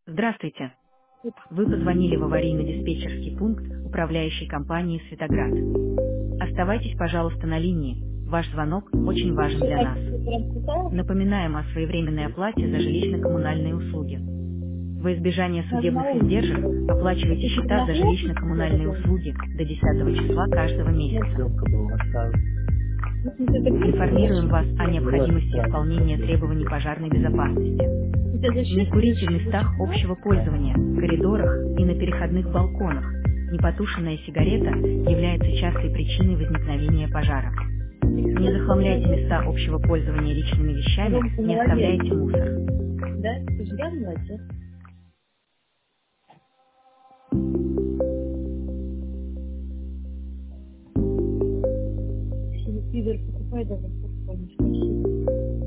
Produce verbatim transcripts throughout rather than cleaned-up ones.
Здравствуйте. Вы позвонили в аварийно-диспетчерский пункт управляющей компании «Светоград». Оставайтесь, пожалуйста, на линии. Ваш звонок очень важен для нас. Напоминаем о своевременной оплате за жилищно-коммунальные услуги. Во избежание судебных издержек оплачивайте счета за жилищно-коммунальные услуги до десятого числа каждого месяца. Сделка была оставлена. Информируем вас о необходимости исполнения требований пожарной безопасности. Не курите в местах общего пользования, коридорах и на переходных балконах. Непотушенная сигарета является частой причиной возникновения пожара. Не захламляйте места общего пользования личными вещами, не оставляйте мусор. Да? Ты же я молодец. Если пидор покупай, давай покупай. Спасибо.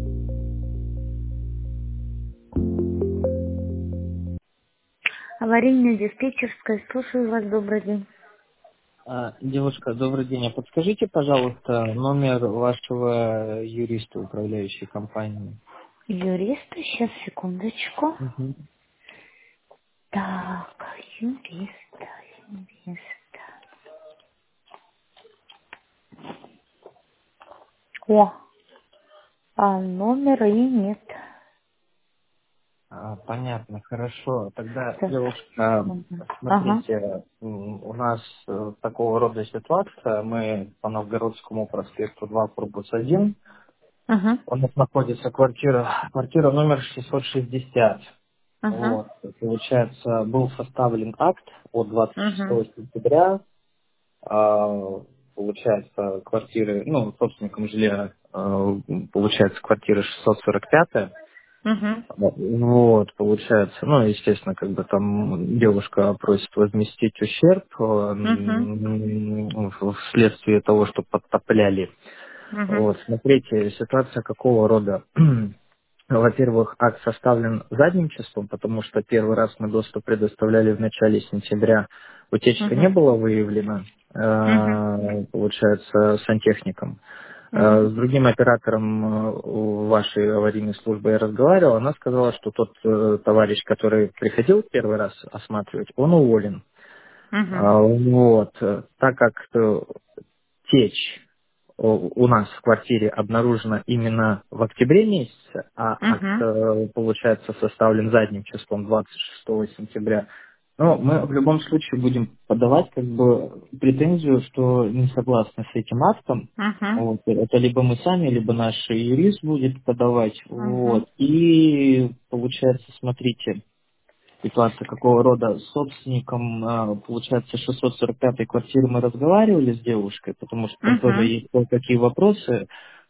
Аварийная диспетчерская, слушаю вас, добрый день. А, девушка, добрый день. А подскажите, пожалуйста, номер вашего юриста, управляющей компании. Юриста, сейчас, секундочку. Мгм. Так, юриста, юриста. О, а номера и нет. А, понятно, хорошо. Тогда, Так, девушка, секунду. Ага, смотрите, м, у нас э, такого рода ситуация. Мы по Новгородскому проспекту два, корпус один. ага, У нас находится квартира, квартира номер шестьсот шестьдесят. ага, Вот, получается, был составлен акт от двадцать ага, шестого сентября, а, получается, квартиры, ну, собственником жилья, а, получается, квартира шестьсот сорок пять. ага, Вот, получается, ну, естественно, как бы там девушка просит возместить ущерб а, ага, м, вследствие того, что подтопляли. ага, Вот, смотрите, ситуация какого рода? Во-первых, акт составлен задним числом, потому что первый раз мы доступ предоставляли в начале сентября. Утечка не ага, была выявлена, ага, э, получается, сантехником. Э, ага, С другим оператором э, у вашей аварийной службы я разговаривал. Она сказала, что тот э, товарищ, который приходил первый раз осматривать, он уволен. ага, А, Вот. э, Так как э, течь у у нас в квартире обнаружено именно в октябре месяце, а акт, ага, э, получается, составлен задним числом двадцать шестого сентября. Но мы в любом случае будем подавать как бы претензию, что не согласны с этим актом. ага, Вот. Это либо мы сами, либо наш юрист будет подавать. ага, Вот. И получается, смотрите, ситуация какого рода с собственником, а, получается, шестьсот сорок пятой квартиры мы разговаривали с девушкой, потому что там тоже ага, есть кое-какие вопросы,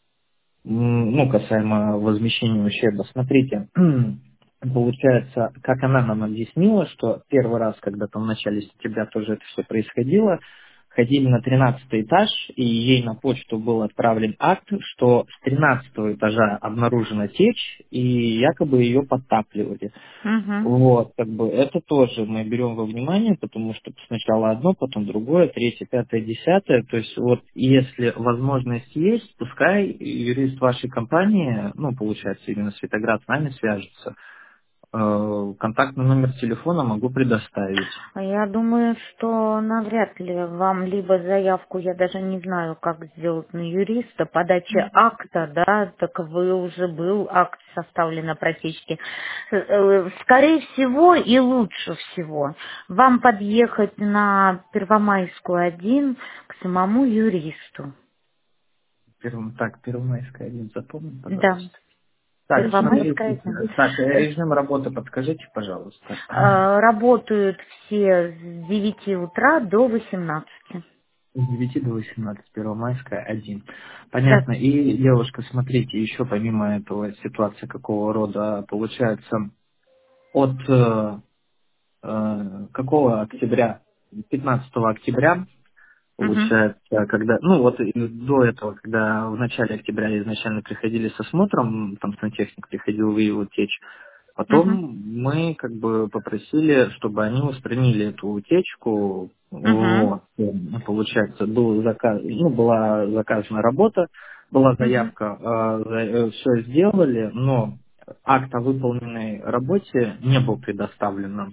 м, ну, касаемо возмещения ущерба. Смотрите, получается, как она нам объяснила, что первый раз, когда там в начале сентября тоже это все происходило, ходили на тринадцатый этаж, и ей на почту был отправлен акт, что с тринадцатого этажа обнаружена течь, и якобы ее подтапливали. ага. Вот, как бы это тоже мы берем во внимание, потому что сначала одно, потом другое, третье, пятое, десятое. То есть вот если возможность есть, пускай юрист вашей компании, ну, получается, именно Светоград с нами свяжется. Э, Контактный номер телефона могу предоставить. А Я думаю, что навряд ли вам либо заявку, я даже не знаю, как сделать на юриста, подача акта, да, так вы уже был акт составлен о протечке. Э, э, Скорее всего и лучше всего вам подъехать на Первомайскую один к самому юристу. Первым, так, Первомайская один, запомни, Да, пожалуйста. Так, Первомайская смотрите, один. так, Э, режим работы подскажите, пожалуйста. э, Работают все с девяти утра до восемнадцати. С девяти до восемнадцати, Первомайская, один. Да. Понятно. И, девушка, смотрите, еще помимо этого ситуация какого рода получается от э, э, какого октября, пятнадцатого октября, Мгм. получается, когда, ну вот и до этого, когда в начале октября изначально приходили с осмотром, там сантехник приходил, выявил течь, Мгм. потом мы как бы попросили, чтобы они устранили эту утечку. Мгм. Вот. Получается, был заказ, ну, была заказана работа, была Мгм. заявка, все сделали, но акт о выполненной работе не был предоставлен нам.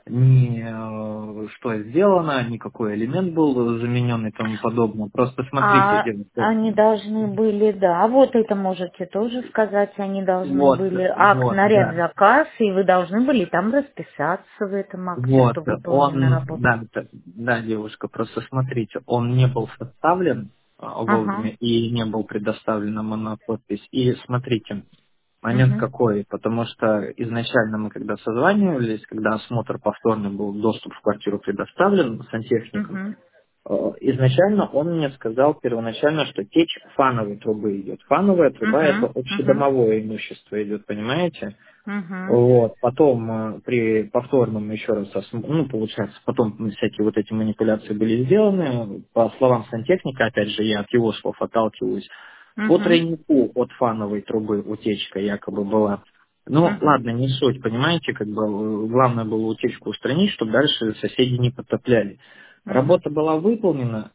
Ни э, что сделано, ни какой элемент был заменен и тому подобное. Просто смотрите, А девушка. они должны были, да, вот это можете тоже сказать, они должны Вот, были акт вот, наряд да. заказ, и вы должны были там расписаться в этом акте, Вот, что выполнена он, работа. да, да, да, девушка, просто смотрите, он не был составлен а, Ага, вовремя и не был предоставлен нам на подпись. И смотрите, момент угу, какой, потому что изначально мы когда созванивались, когда осмотр повторный был, доступ в квартиру предоставлен сантехникам, угу, э, изначально он мне сказал первоначально, что течь фановой трубы идет. Фановая труба это угу, угу, общедомовое имущество идет, понимаете? угу, Вот. Потом э, при повторном еще раз, осм- ну, получается, потом всякие вот эти манипуляции были сделаны. По словам сантехника, опять же, я от его слов отталкиваюсь, по угу, тройнику от фановой трубы утечка якобы была. Ну, угу, ладно, не суть, понимаете, как бы э, главное было утечку устранить, чтобы дальше соседи не подтопляли. угу, Работа была выполнена,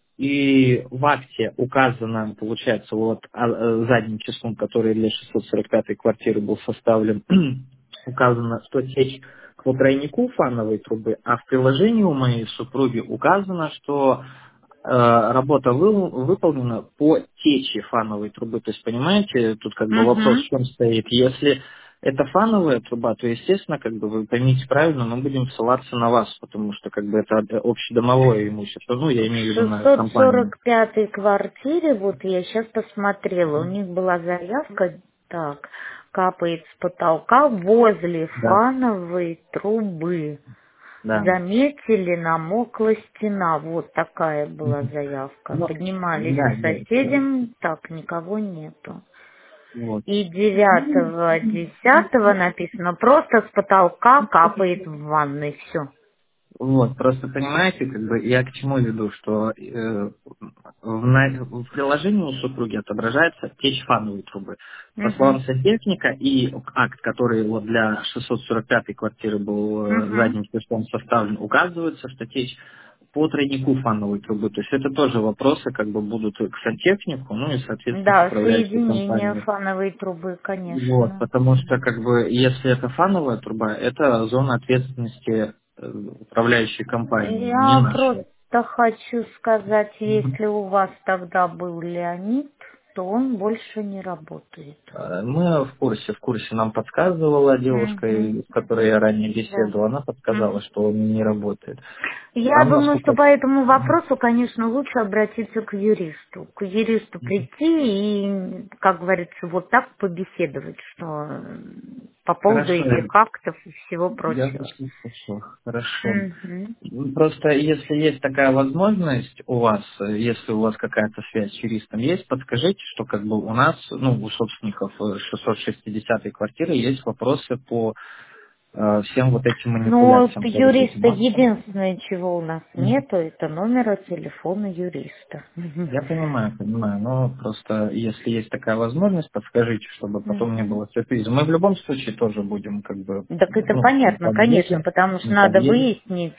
и в акте указано, получается, вот а, э, задним числом, который для шестьсот сорок пятой квартиры был составлен, указано, что течь к тройнику фановой трубы, а в приложении у моей супруги указано, что э, работа вы- выполнена по течи фановой трубы. То есть, понимаете, тут как бы вопрос угу. в чем стоит. Если это фановая труба, то, естественно, как бы вы поймите правильно, мы будем ссылаться на вас, потому что как бы это общедомовое имущество. Ну, я В имею в виду на шестьсот компанию. сорок пятой квартире, вот я сейчас посмотрела, у них была заявка, так, капает с потолка возле Да, фановой трубы. да. Заметили, намокла стена. Вот такая была заявка. Ну, Поднимались да, к девочка. соседям, так, никого нету. Вот. И девятого десятого написано, просто с потолка капает в ванной. Все. Вот, просто понимаете, как бы я к чему веду, что э, в, на- в приложении у супруги отображается течь фановой трубы. По Угу. словам сантехника и акт, который вот для шестьсот сорок пятой квартиры был э, Угу. задним числом составлен, указывается, что течь по тройнику фановой трубы. То есть это тоже вопросы как бы будут к сантехнику, ну и, соответственно, к Да, управляющей соединение компании. фановой трубы, Вот, конечно. потому что, как бы, если это фановая труба, это зона ответственности э, управляющей компании, не Я наша. просто хочу сказать, если у вас тогда был Леонид, то он больше не работает. Э, Мы в курсе, в курсе нам подсказывала девушка, Угу, с которой я ранее да. беседовал, она подсказала, Мгм. что он не работает. Я Там, думаю, что насколько... по этому вопросу, конечно, лучше обратиться к юристу. К юристу прийти и, как говорится, вот так побеседовать, что м, по поводу Хорошо, этих актов и всего я прочего. слышу, хорошо. Мгм. Ну, просто если есть такая возможность у вас, э, если у вас какая-то связь с юристом есть, подскажите, что как бы у нас, ну, у собственников э, шестьсот шестидесятой квартиры есть вопросы по э, всем вот этим Но манипуляциям, по вот этим юриста актам. единственное, чего у нас Мгм. нету, это номера телефона юриста. Я понимаю, понимаю, но просто если есть такая возможность, подскажите, чтобы потом не Мгм. было сюрприза. Мы в любом случае тоже будем как бы, Так это ну, мы понятно, конечно, подъедем, потому что мы надо подъедем. выяснить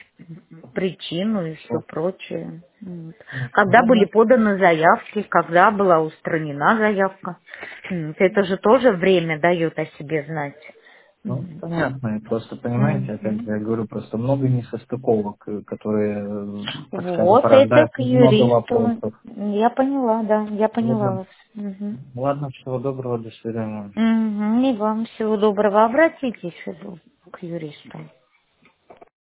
причину и все прочее. Вот. Вот. Когда были Ладно. поданы заявки, когда была устранена заявка. М, Это же тоже время дает о себе знать. Ну, М. понятно, и просто, понимаете, опять же, Мгм. я говорю, просто много несостыковок, э, которые, э, так скажем, Вот это порождают к много юристу. вопросов. Я поняла, да, я поняла Ладно, вас. Мгм. ладно, всего доброго, до свидания. Мгм. И вам всего доброго. Обратитесь к юристу.